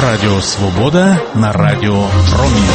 Радіо Свобода на Радіо Промінь.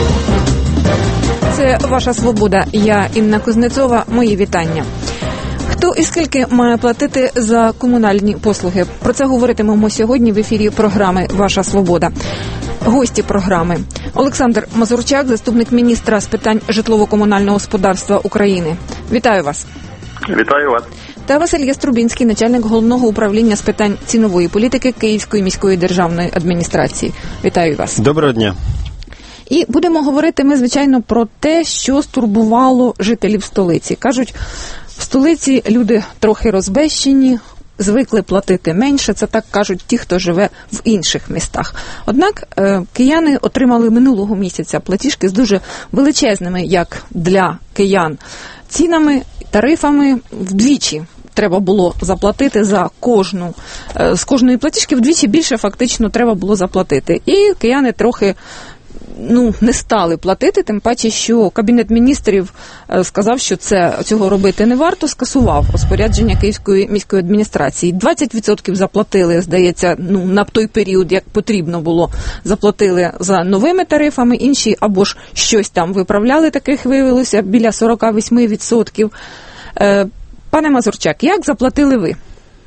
Це «Ваша Свобода». Я Інна Кузнецова. Мої вітання. Хто і скільки має платити за комунальні послуги? Про це говоритимемо сьогодні в ефірі програми «Ваша Свобода». Гості програми: Олександр Мазурчак, заступник міністра з питань житлово-комунального господарства України. Вітаю вас. Вітаю вас. Та Василь Яструбінський, начальник головного управління з питань цінової політики Київської міської державної адміністрації. Вітаю вас. Доброго дня. І будемо говорити ми, звичайно, про те, що стурбувало жителів столиці. Кажуть, в столиці люди трохи розбещені, звикли платити менше, це так кажуть ті, хто живе в інших містах. Однак кияни отримали минулого місяця платіжки з дуже величезними, як для киян, цінами, тарифами. Вдвічі треба було заплатити за кожну, з кожної платіжки вдвічі більше фактично треба було заплатити. І кияни трохи не стали платити, тим паче, що Кабінет міністрів сказав, що цього робити не варто, скасував розпорядження Київської міської адміністрації. 20% заплатили, здається, на той період, як потрібно було, заплатили за новими тарифами, інші або ж щось там виправляли, таких виявилося біля 48%. Пане Мазурчак, як заплатили ви?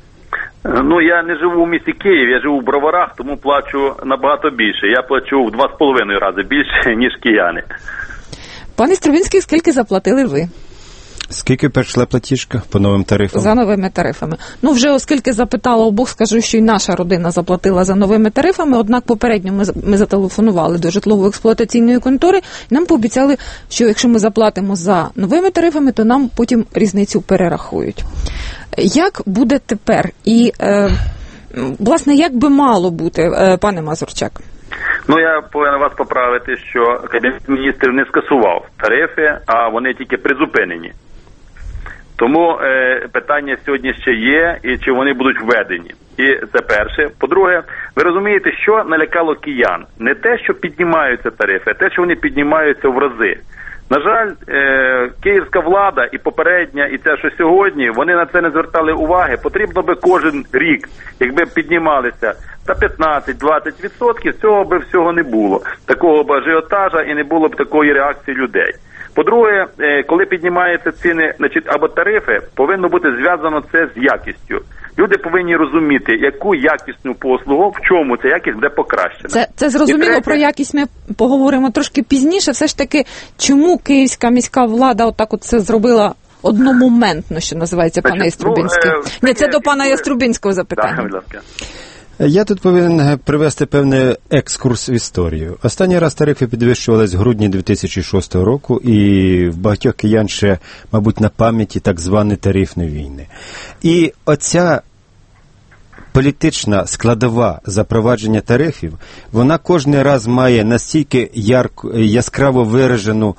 Я не живу в місті Київ, я живу в Броварах, тому плачу набагато більше. Я плачу в 2,5 рази більше, ніж кияни. Пане Струбінський, скільки заплатили ви? Скільки прийшла платіжка по новим тарифам? За новими тарифами. Вже оскільки запитала обох, скажу, що і наша родина заплатила за новими тарифами, однак попередньо ми зателефонували до житлово-експлуатаційної контори, і нам пообіцяли, що якщо ми заплатимо за новими тарифами, то нам потім різницю перерахують. Як буде тепер? І, власне, як би мало бути, пане Мазурчак? Я повинен вас поправити, що Кабінет міністрів не скасував тарифи, а вони тільки призупинені. Тому питання сьогодні ще є, і чи вони будуть введені. І це перше. По-друге, ви розумієте, що налякало киян? Не те, що піднімаються тарифи, а те, що вони піднімаються в рази. На жаль, київська влада і попередня, і це, що сьогодні, вони на це не звертали уваги. Потрібно би кожен рік, якби піднімалися та 15-20%, цього би всього не було. Такого б ажіотажа і не було б такої реакції людей. По-друге, коли піднімаються ціни, або тарифи, повинно бути зв'язано це з якістю. Люди повинні розуміти, яку якісну послугу, в чому ця якість буде покращена. Це зрозуміло, про якість ми поговоримо трошки пізніше. Все ж таки, чому київська міська влада отак це зробила одномоментно, що називається, пане Яструбінський? Це до пана Яструбінського запитання. Так, будь ласка. Я тут повинен привести певний екскурс в історію. Останній раз тарифи підвищувались в грудні 2006 року, і в багатьох киян ще, мабуть, на пам'яті так звані тарифні війни. І оця політична складова запровадження тарифів, вона кожен раз має настільки яскраво виражену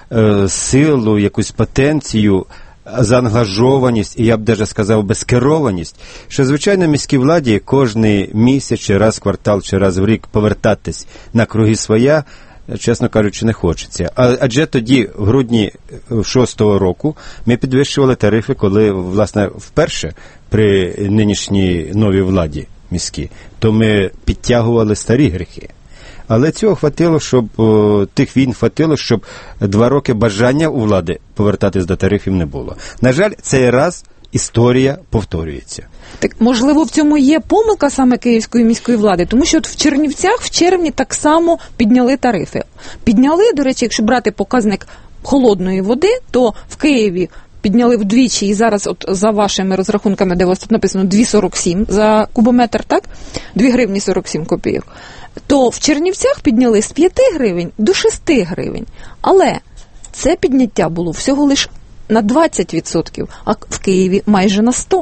силу, якусь потенцію, заангажованість, і я б навіть сказав безкерованість, що, звичайно, міській владі кожний місяць, чи раз в квартал, чи раз в рік повертатись на круги своя, чесно кажучи, не хочеться. Адже тоді, в грудні 6-го року, ми підвищували тарифи, коли, власне, вперше при нинішній новій владі міській, то ми підтягували старі гріхи. Але цього хватило, щоб тих війн хватило, щоб 2 роки бажання у влади повертатись до тарифів не було. На жаль, цей раз історія повторюється. Так, можливо, в цьому є помилка саме Київської міської влади, тому що в Чернівцях в червні так само підняли тарифи. Підняли, до речі, якщо брати показник холодної води, то в Києві підняли вдвічі, і зараз за вашими розрахунками, де у вас тут написано 2,47 за кубометр, так? 2 гривні 47 копійок. То в Чернівцях підняли з 5 гривень до 6 гривень. Але це підняття було всього лише на 20%, а в Києві майже на 100%.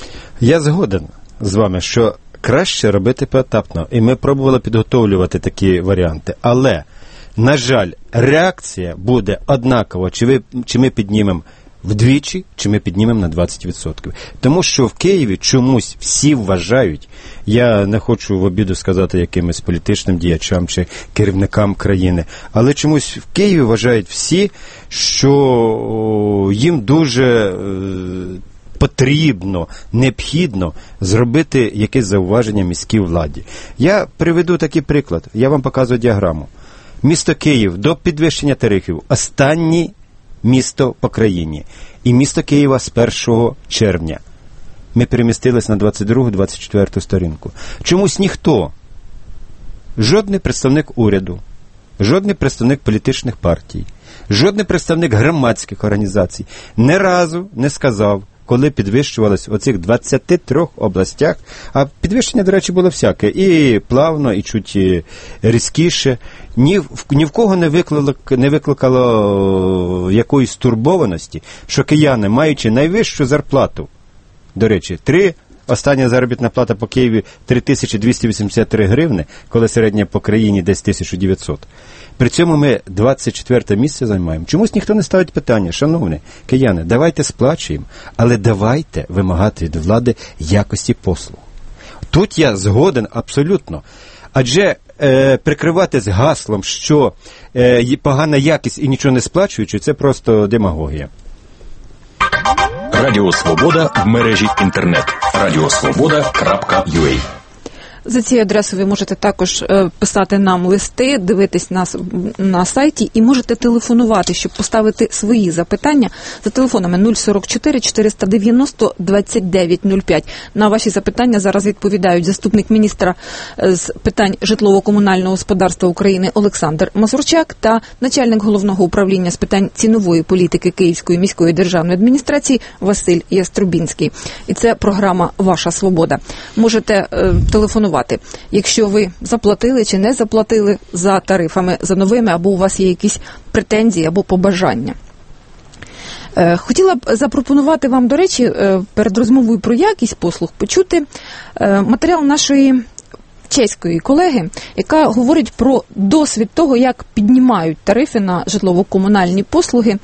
Я згоден з вами, що краще робити поетапно. І ми пробували підготовлювати такі варіанти. Але, на жаль, реакція буде однакова, чи ми піднімемо вдвічі, чи ми піднімемо на 20%. Тому що в Києві чомусь всі вважають, я не хочу в обіду сказати якимось політичним діячам чи керівникам країни, але чомусь в Києві вважають всі, що їм дуже потрібно, необхідно зробити якесь зауваження міській владі. Я приведу такий приклад. Я вам показую діаграму. Місто Київ до підвищення тарифів – останнє місто по країні. І місто Києва з 1 червня. Ми перемістились на 22-24 сторінку. Чомусь ніхто, жодний представник уряду, жодний представник політичних партій, жодний представник громадських організацій ні разу не сказав, коли підвищувалось у цих 23 областях, а підвищення, до речі, було всяке, і плавно, і чуть різкіше, ні в кого не викликало якоїсь стурбованості, що кияни, маючи найвищу зарплату, до речі, остання заробітна плата по Києві 3283 гривни, коли середня по країні десь 1900. При цьому ми 24 місце займаємо. Чомусь ніхто не ставить питання, шановні кияни, давайте сплачуємо, але давайте вимагати від влади якості послуг. Тут я згоден абсолютно. Адже прикриватись гаслом, що погана якість і нічого не сплачуючи, це просто демагогія. Радіо Свобода в мережі інтернет. radiosvoboda.ua. За цією адресою ви можете також писати нам листи, дивитись нас на сайті і можете телефонувати, щоб поставити свої запитання за телефонами 044 490 2905. На ваші запитання зараз відповідають заступник міністра з питань житлово-комунального господарства України Олександр Мазурчак та начальник головного управління з питань цінової політики Київської міської державної адміністрації Василь Яструбінський. І це програма «Ваша свобода». Можете телефонувати, якщо ви заплатили чи не заплатили за тарифами, за новими, або у вас є якісь претензії або побажання. Хотіла б запропонувати вам, до речі, перед розмовою про якість послуг почути матеріал нашої чеської колеги, яка говорить про досвід того, як піднімають тарифи на житлово-комунальні послуги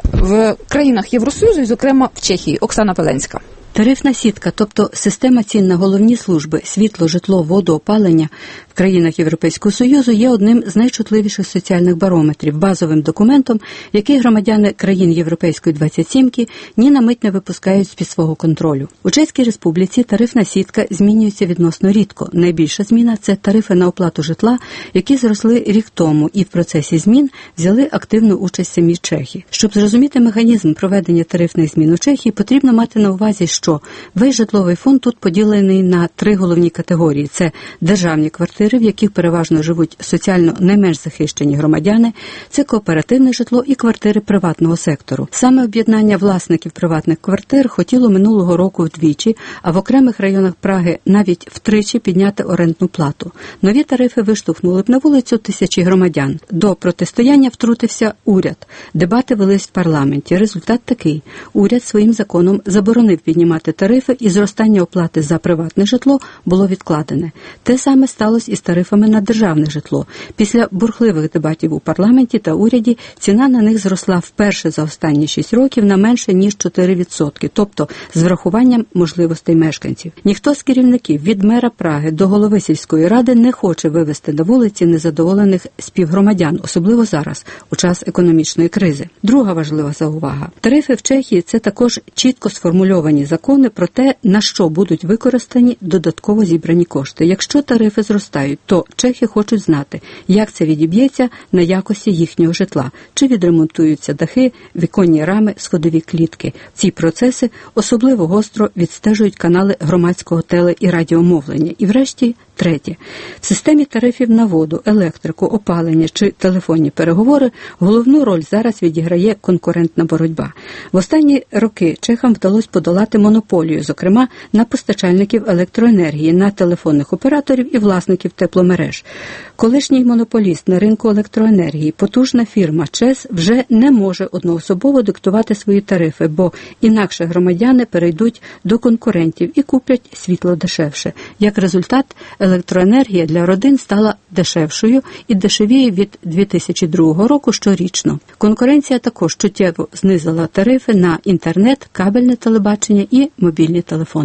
в країнах Євросоюзу, і, зокрема, в Чехії. Оксана Веленська. Тарифна сітка, тобто система цін на головні служби – світло, житло, воду, опалення в країнах Європейського Союзу є одним з найчутливіших соціальних барометрів, базовим документом, який громадяни країн Європейської 27-ки ні на мить не випускають з-під свого контролю. У Чеській Республіці тарифна сітка змінюється відносно рідко. Найбільша зміна – це тарифи на оплату житла, які зросли рік тому, і в процесі змін взяли активну участь самі чехи. Щоб зрозуміти механізм проведення тарифних змін у Чехії, потрібно мати на увазі, що весь житловий фонд тут поділений на 3 головні категорії. Це державні квартири, в яких переважно живуть соціально найменш захищені громадяни, це кооперативне житло і квартири приватного сектору. Саме об'єднання власників приватних квартир хотіло минулого року вдвічі, а в окремих районах Праги навіть втричі підняти орендну плату. Нові тарифи виштовхнули б на вулицю тисячі громадян. До протистояння втрутився уряд. Дебати велись в парламенті. Результат такий. Уряд своїм законом заборонив піднімати тарифи, і зростання оплати за приватне житло було відкладене. Те саме сталося і з тарифами на державне житло. Після бурхливих дебатів у парламенті та уряді ціна на них зросла вперше за останні 6 років на менше, ніж 4%, тобто з врахуванням можливостей мешканців. Ніхто з керівників від мера Праги до голови сільської ради не хоче вивести на вулиці незадоволених співгромадян, особливо зараз, у час економічної кризи. Друга важлива заувага. Тарифи в Чехії – це також чітко сформульовані закони про те, на що будуть використані додатково зібрані кошти. Якщо тарифи зростають, то чехи хочуть знати, як це відіб'ється на якості їхнього житла, чи відремонтуються дахи, віконні рами, сходові клітки. Ці процеси особливо гостро відстежують канали громадського теле- і радіомовлення. І врешті, третє. В системі тарифів на воду, електрику, опалення чи телефонні переговори головну роль зараз відіграє конкурентна боротьба. В останні роки чехам вдалося подолати монополію, зокрема на постачальників електроенергії, на телефонних операторів і власників тепломереж. Колишній монополіст на ринку електроенергії, потужна фірма ЧЕС, вже не може одноособово диктувати свої тарифи, бо інакше громадяни перейдуть до конкурентів і куплять світло дешевше. Як результат, електроенергія для родин стала дешевшою і дешевіє від 2002 року щорічно. Конкуренція також чуттєво знизила тарифи на інтернет, кабельне телебачення і мобільні телефони.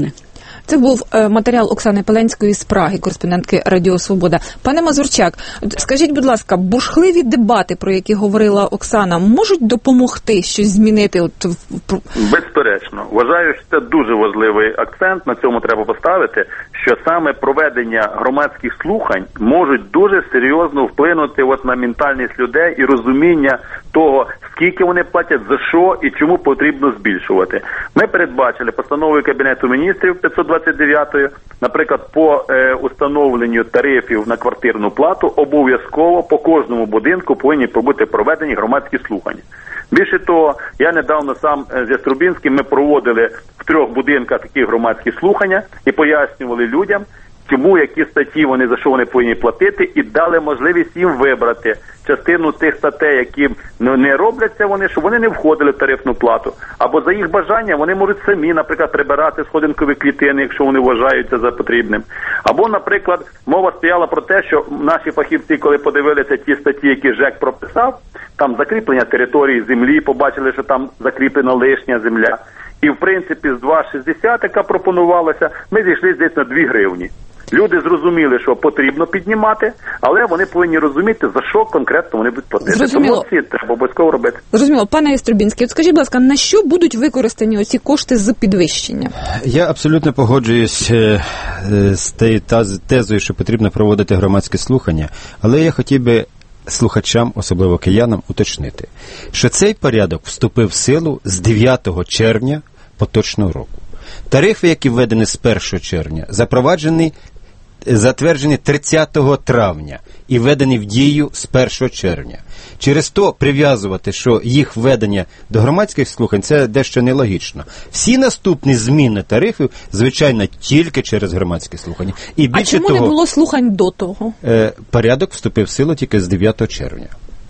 Це був матеріал Оксани Пеленської з Праги, кореспондентки Радіо Свобода. Пане Мазурчак, скажіть, будь ласка, бурхливі дебати, про які говорила Оксана, можуть допомогти щось змінити? Безперечно. Вважаю, що це дуже важливий акцент, на цьому треба поставити, що саме проведення громадських слухань можуть дуже серйозно вплинути на ментальність людей і розуміння того, скільки вони платять, за що і чому потрібно збільшувати. Ми передбачили постановою Кабінету міністрів 529-ї, наприклад, по установленню тарифів на квартирну плату обов'язково по кожному будинку повинні бути проведені громадські слухання. Більше того, я недавно сам з Яструбинським ми проводили в 3 будинках такі громадські слухання і пояснювали людям, чому, які статті вони, за що вони повинні платити, і дали можливість їм вибрати частину тих статей, які не робляться вони, щоб вони не входили в тарифну плату. Або за їх бажання вони можуть самі, наприклад, прибирати сходинкові клітини, якщо вони вважають це за потрібним. Або, наприклад, мова стояла про те, що наші фахівці, коли подивилися ті статті, які ЖЕК прописав, там закріплення території землі, побачили, що там закріплена лишня земля. І, в принципі, з 2,60, яка пропонувалася, ми зійшли десь на 2 гривні. Люди зрозуміли, що потрібно піднімати, але вони повинні розуміти, за що конкретно вони будуть платити. Зрозуміло. Тому це треба обов'язково робити. Зрозуміло. Пане Яструбінський, от скажіть, будь ласка, на що будуть використані оці кошти з підвищення? Я абсолютно погоджуюсь з тезою, що потрібно проводити громадське слухання, але я хотів би слухачам, особливо киянам, уточнити, що цей порядок вступив в силу з 9 червня поточного року. Тарифи, які введені з 1 червня, затверджені 30 травня і введені в дію з 1 червня. Через то прив'язувати, що їх введення до громадських слухань, це дещо нелогічно. Всі наступні зміни тарифів, звичайно, тільки через громадські слухання. І більше чому не було слухань до того? Порядок вступив в силу тільки з 9 червня.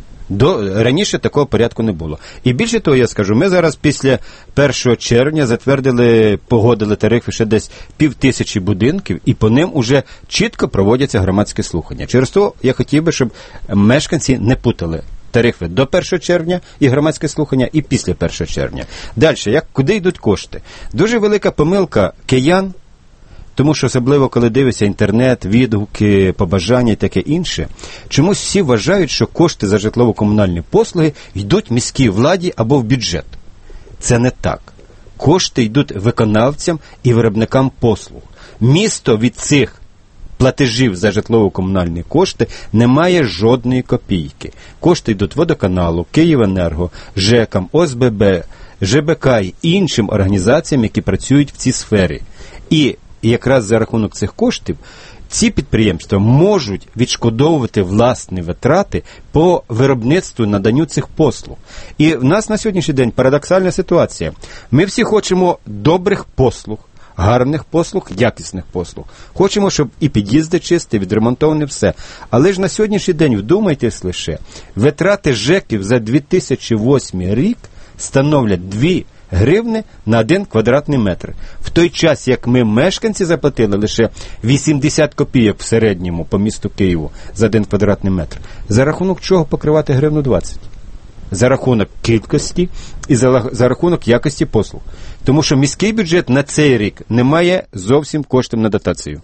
Раніше такого порядку не було. І більше того, я скажу, ми зараз після 1 червня погодили тарифи ще десь 5000 будинків, і по ним уже чітко проводяться громадські слухання. Через то я хотів би, щоб мешканці не путали тарифи до 1 червня і громадське слухання, і після 1 червня. Далі, куди йдуть кошти? Дуже велика помилка киян, тому що особливо, коли дивишся інтернет, відгуки, побажання і таке інше, чомусь всі вважають, що кошти за житлово-комунальні послуги йдуть міській владі або в бюджет. Це не так. Кошти йдуть виконавцям і виробникам послуг. Місто від цих платежів за житлово-комунальні кошти не має жодної копійки. Кошти йдуть водоканалу, Київенерго, ЖЕКам, ОСББ, ЖБК і іншим організаціям, які працюють в цій сфері. І якраз за рахунок цих коштів ці підприємства можуть відшкодовувати власні витрати по виробництву, наданню цих послуг. І в нас на сьогоднішній день парадоксальна ситуація. Ми всі хочемо добрих послуг, гарних послуг, якісних послуг. Хочемо, щоб і під'їзди чисті, відремонтовані, все. Але ж на сьогоднішній день, вдумайтесь лише, витрати ЖЕКів за 2008 рік становлять 2 гривни на 1 квадратний метр. В той час, як ми, мешканці, заплатили лише 80 копійок в середньому по місту Києву за 1 квадратний метр. За рахунок чого покривати 1,20 гривну? За рахунок кількості і за рахунок якості послуг. Тому що міський бюджет на цей рік не має зовсім коштів на дотацію.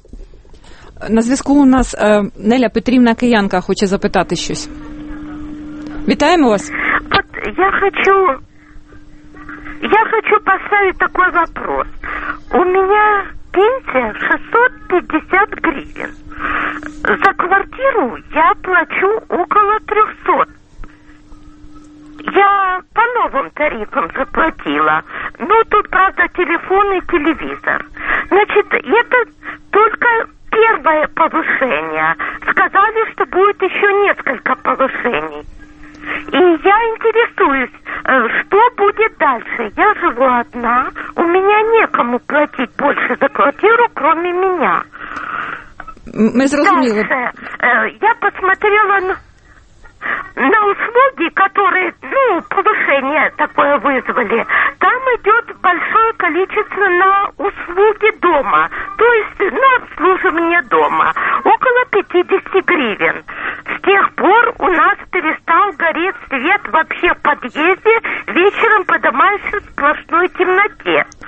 На зв'язку у нас Неля Петрівна, киянка, хоче запитати щось. Вітаємо вас. Вот я хочу поставить такой вопрос. У меня пенсия 650 гривен. За квартиру я плачу около 300. Я по новым тарифам заплатила. Ну, тут, правда, телефон и телевизор. Значит, это только первое повышение. Сказали, что будет еще несколько повышений. И я интересуюсь, что будет дальше. Я живу одна, у меня некому платить больше за квартиру, кроме меня. Мы зрозумели. Дальше, я посмотрела на услуги, которые, повышение такое вызвали. Там идет большое количество на услуги дома, то есть на обслуживание дома, около 50 гривен. С тех пор у нас перестал гореть свет вообще в подъезде, вечером поднимаешься в сплошной темноте.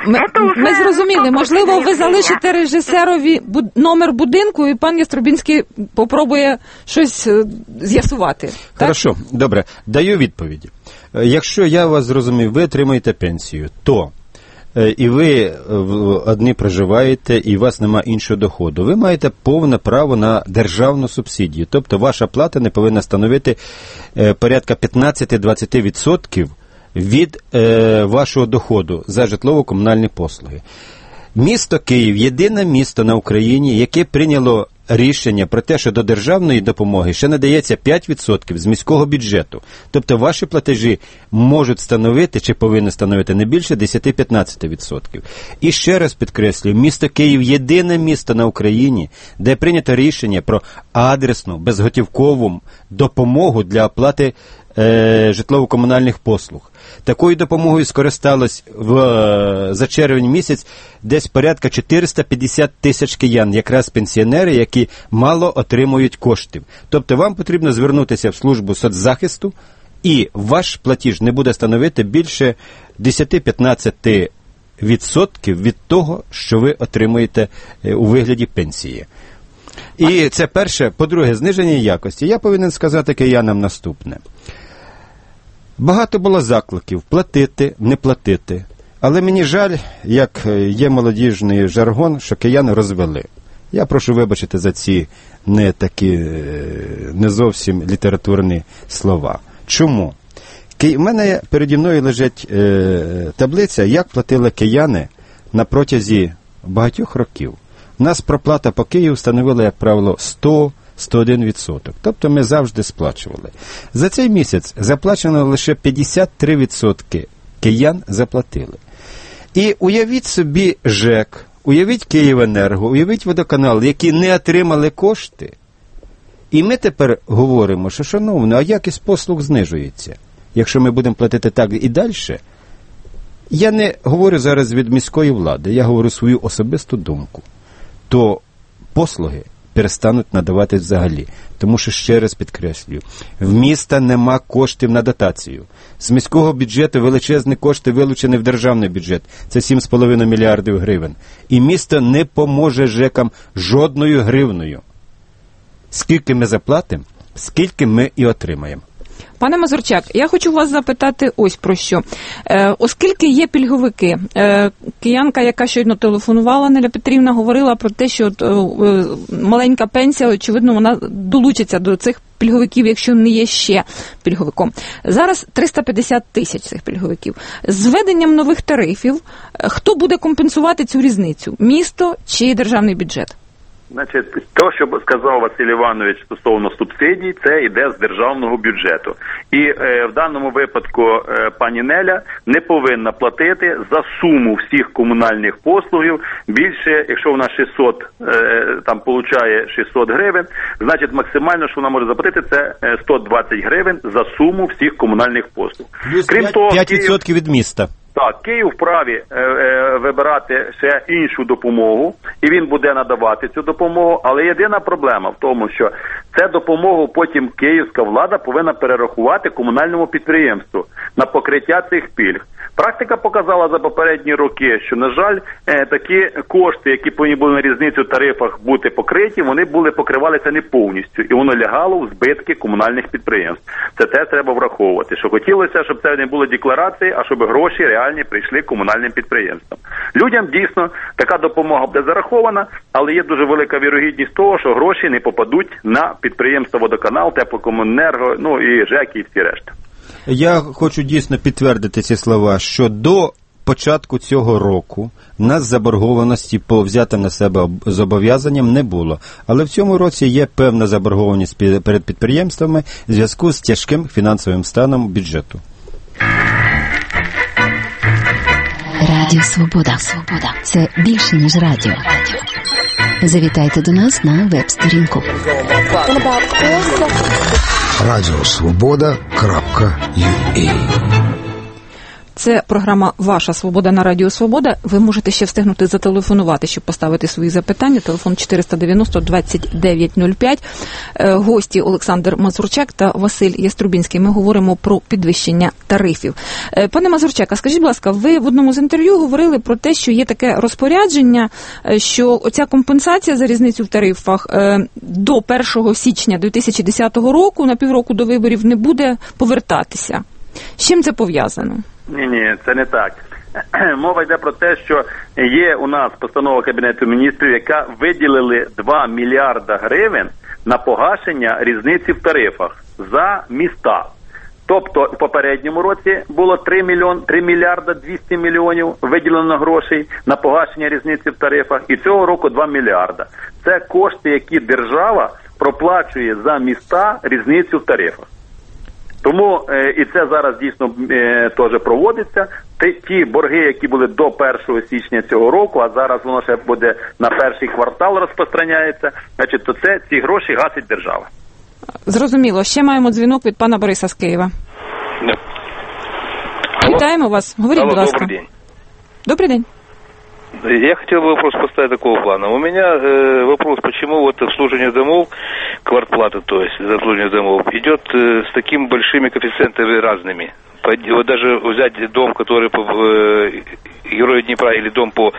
Ми зрозуміли. Можливо, ви залишите режисерові номер будинку, і пан Яструбінський попробує щось з'ясувати. Хорошо, добре. Даю відповіді. Якщо я вас зрозумів, ви отримуєте пенсію, то і ви одні проживаєте, і у вас немає іншого доходу, ви маєте повне право на державну субсидію. Тобто ваша плата не повинна становити порядка 15-20% від вашого доходу за житлово-комунальні послуги. Місто Київ – єдине місто на Україні, яке прийняло рішення про те, що до державної допомоги ще надається 5% з міського бюджету. Тобто ваші платежі можуть становити, чи повинні становити не більше 10-15%. І ще раз підкреслюю, місто Київ – єдине місто на Україні, де прийнято рішення про адресну, безготівкову допомогу для оплати житлово-комунальних послуг. Такою допомогою скористалось за червень місяць десь порядка 450 тисяч киян, якраз пенсіонери, які мало отримують коштів. Тобто вам потрібно звернутися в службу соцзахисту, і ваш платіж не буде становити більше 10-15% від того, що ви отримуєте у вигляді пенсії. І це перше. По-друге, зниження якості. Я повинен сказати киянам наступне. Багато було закликів платити, не платити. Але мені жаль, як є молодіжний жаргон, що кияни розвели. Я прошу вибачити за ці не зовсім літературні слова. Чому? В мене переді мною лежить таблиця, як платили кияни на протязі багатьох років. У нас проплата по Києву становила, як правило, 100-101%. Тобто ми завжди сплачували. За цей місяць заплачено лише 53% киян заплатили. І уявіть собі ЖЕК, уявіть Київенерго, уявіть водоканал, які не отримали кошти. І ми тепер говоримо, що, шановно, а якість послуг знижується. Якщо ми будемо платити так і далі, я не говорю зараз від міської влади, я говорю свою особисту думку, то послуги перестануть надавати взагалі. Тому що, ще раз підкреслюю, в міста нема коштів на дотацію. З міського бюджету величезні кошти вилучені в державний бюджет. Це 7,5 мільярдів гривень. І місто не поможе ЖЕКам жодною гривною. Скільки ми заплатимо, скільки ми і отримаємо. Пане Мазурчак, я хочу вас запитати ось про що. Оскільки є пільговики, киянка, яка щойно телефонувала, Неля Петрівна, говорила про те, що маленька пенсія, очевидно, вона долучиться до цих пільговиків, якщо не є ще пільговиком. Зараз 350 тисяч цих пільговиків. З введенням нових тарифів, хто буде компенсувати цю різницю? Місто чи державний бюджет? Значить, те, що сказав Василь Іванович стосовно субсидій, це йде з державного бюджету. І в даному випадку пані Неля не повинна платити за суму всіх комунальних послугів більше, якщо вона 600, там получає 600 гривень, значить максимально, що вона може заплатити, це 120 гривень за суму всіх комунальних послуг. Плюс крім 5% від міста. Так, Київ вправі вибирати ще іншу допомогу, і він буде надавати цю допомогу, але єдина проблема в тому, що цю допомогу потім київська влада повинна перерахувати комунальному підприємству на покриття цих пільг. Практика показала за попередні роки, що, на жаль, такі кошти, які повинні були на різницю в тарифах бути покриті, вони покривалися не повністю, і воно лягало в збитки комунальних підприємств. Це теж треба враховувати, що хотілося, щоб це не було декларації, а щоб гроші реальні прийшли комунальним підприємствам. Людям дійсно така допомога буде зарахована, але є дуже велика вірогідність того, що гроші не попадуть на підприємства Водоканал, Теплокомуненерго, ну і ЖЕК і всі решта. Я хочу дійсно підтвердити ці слова, що до початку цього року в нас заборгованості по взятим на себе зобов'язанням не було. Але в цьому році є певна заборгованість перед підприємствами в зв'язку з тяжким фінансовим станом бюджету. Радіо Свобода. Це більше, ніж радіо. Завітайте до нас на веб-сторінку. Радіосвобода.ua Це програма «Ваша свобода» на Радіо Свобода. Ви можете ще встигнути зателефонувати, щоб поставити свої запитання. Телефон 490-2905. Гості Олександр Мазурчак та Василь Яструбінський. Ми говоримо про підвищення тарифів. Пане Мазурчак, а скажіть, будь ласка, ви в одному з інтерв'ю говорили про те, що є таке розпорядження, що оця компенсація за різницю в тарифах до 1 січня 2010 року, на півроку до виборів, не буде повертатися. З чим це пов'язано? Ні, це не так. Мова йде про те, що є у нас постанова Кабінету міністрів, яка виділили 2 мільярда гривень на погашення різниці в тарифах за міста. Тобто в попередньому році було 3 мільярда 200 мільйонів виділено грошей на погашення різниці в тарифах, і цього року 2 мільярда. Це кошти, які держава проплачує за міста різницю в тарифах. Тому і це зараз дійсно теж проводиться. Ті борги, які були до 1 січня цього року, а зараз воно ще буде на перший квартал розпространяється, значить, то ці гроші гасить держава. Зрозуміло. Ще маємо дзвінок від пана Бориса з Києва. Вітаємо вас. Говоріть, будь ласка. Добрый день. Добрий день. Я хотел бы вопрос поставить такого плана. У меня вопрос, почему вот обслуживание домов, квартплата, то есть за обслуживание домов, идет с такими большими коэффициентами разными. Вот даже взять дом, который по Героя Днепра или дом по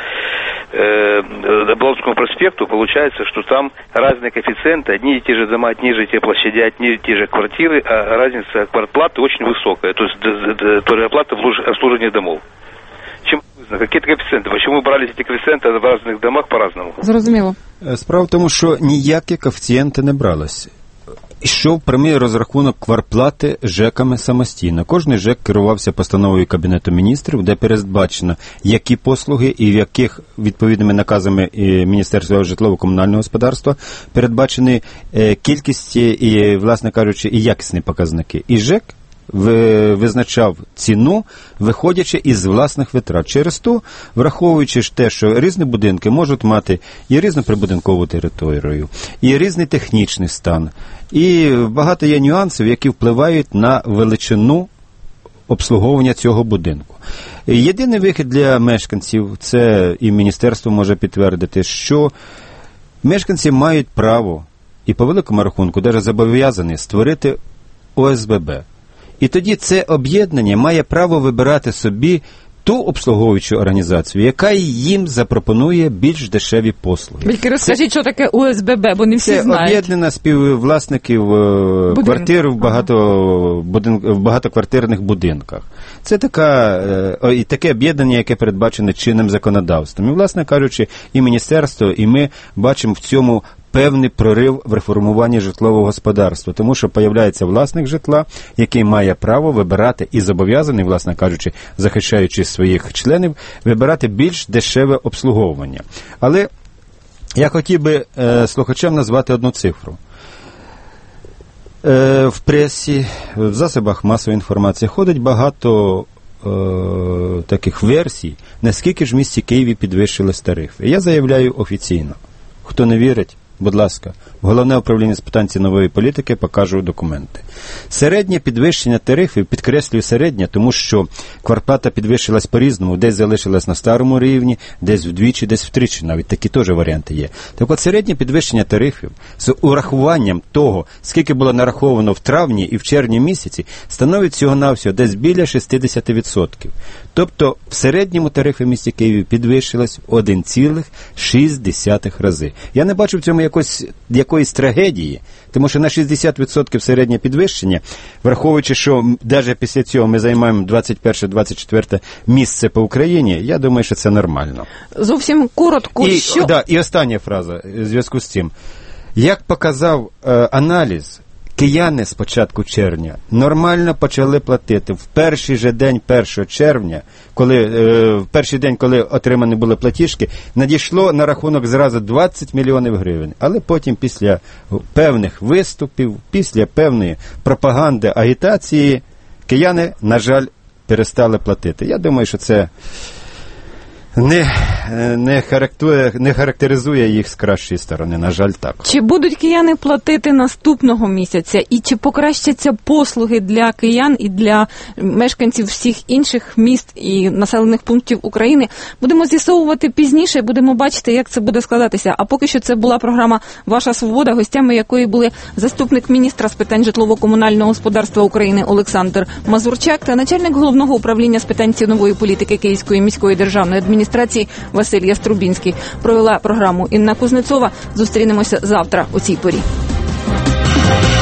Болотскому проспекту, получается, что там разные коэффициенты, одни и те же дома, одни и те площади, одни и те же квартиры, а разница квартплаты очень высокая, то есть оплата обслуживания домов. Какие-то коэффициенты. Почему брались эти коэффициенты в разных домах по-разному? Зрозуміло. Справа в тому, що ніякі коефіцієнти не бралися. Йшов прямий розрахунок квартплати ЖЕКами самостійно. Кожний ЖЕК керувався постановою Кабінету міністрів, де передбачено, які послуги і в яких відповідними наказами Міністерства житлово-комунального господарства передбачені кількісті і, власне кажучи, і якісні показники. І ЖЕК визначав ціну, виходячи із власних витрат. Через то, враховуючи ж те, що різні будинки можуть мати і різну прибудинкову територію, і різний технічний стан, і багато є нюансів, які впливають на величину обслуговування цього будинку. Єдиний вихід для мешканців, це і міністерство може підтвердити, що мешканці мають право, і по великому рахунку, навіть зобов'язані створити ОСББ. І тоді це об'єднання має право вибирати собі ту обслуговуючу організацію, яка їм запропонує більш дешеві послуги. Тільки розкажіть, що таке ОСББ, бо не всі знають. Це об'єднана співвласників квартир в багатоквартирних будинках. Це таке об'єднання, яке передбачене чинним законодавством. І, власне кажучи, і міністерство, і ми бачимо в цьому певний прорив в реформуванні житлового господарства, тому що появляється власник житла, який має право вибирати і зобов'язаний, власне кажучи, захищаючи своїх членів, вибирати більш дешеве обслуговування. Але я хотів би слухачам назвати одну цифру. В пресі, в засобах масової інформації ходить багато таких версій, наскільки ж в місті Києві підвищились тарифи. Я заявляю офіційно. Хто не вірить, будь ласка, в Головне управління з питань цінової політики покажу документи. Середнє підвищення тарифів, підкреслюю середнє, тому що квартплата підвищилась по-різному, десь залишилась на старому рівні, десь вдвічі, десь втричі, навіть такі теж варіанти є. Так от середнє підвищення тарифів з урахуванням того, скільки було нараховано в травні і в червні місяці, становить всього-навсього десь біля 60%. Тобто в середньому тарифи в місті Києві підвищились в 1,6 рази. Я не бачу в цьому якоїсь трагедії, тому що на 60% середнє підвищення, враховуючи, що навіть після цього ми займаємо 21-24 місце по Україні, я думаю, що це нормально. Зовсім коротко. І остання фраза в зв'язку з цим. Як показав аналіз, кияни з початку червня нормально почали платити. В перший же день 1 червня, в перший день, коли отримані були платіжки, надійшло на рахунок зразу 20 мільйонів гривень. Але потім після певних виступів, після певної пропаганди, агітації, кияни, на жаль, перестали платити. Я думаю, що це не характеризує їх з кращої сторони, на жаль, так. Чи будуть кияни платити наступного місяця? І чи покращаться послуги для киян і для мешканців всіх інших міст і населених пунктів України? Будемо з'ясовувати пізніше, будемо бачити, як це буде складатися. А поки що це була програма «Ваша свобода», гостями якої були заступник міністра з питань житлово-комунального господарства України Олександр Мазурчак та начальник головного управління з питань цінової політики Київської міської державної адміністрації Василь Яструбінський. Провела програму Інна Кузнецова. Зустрінемося завтра у цій порі.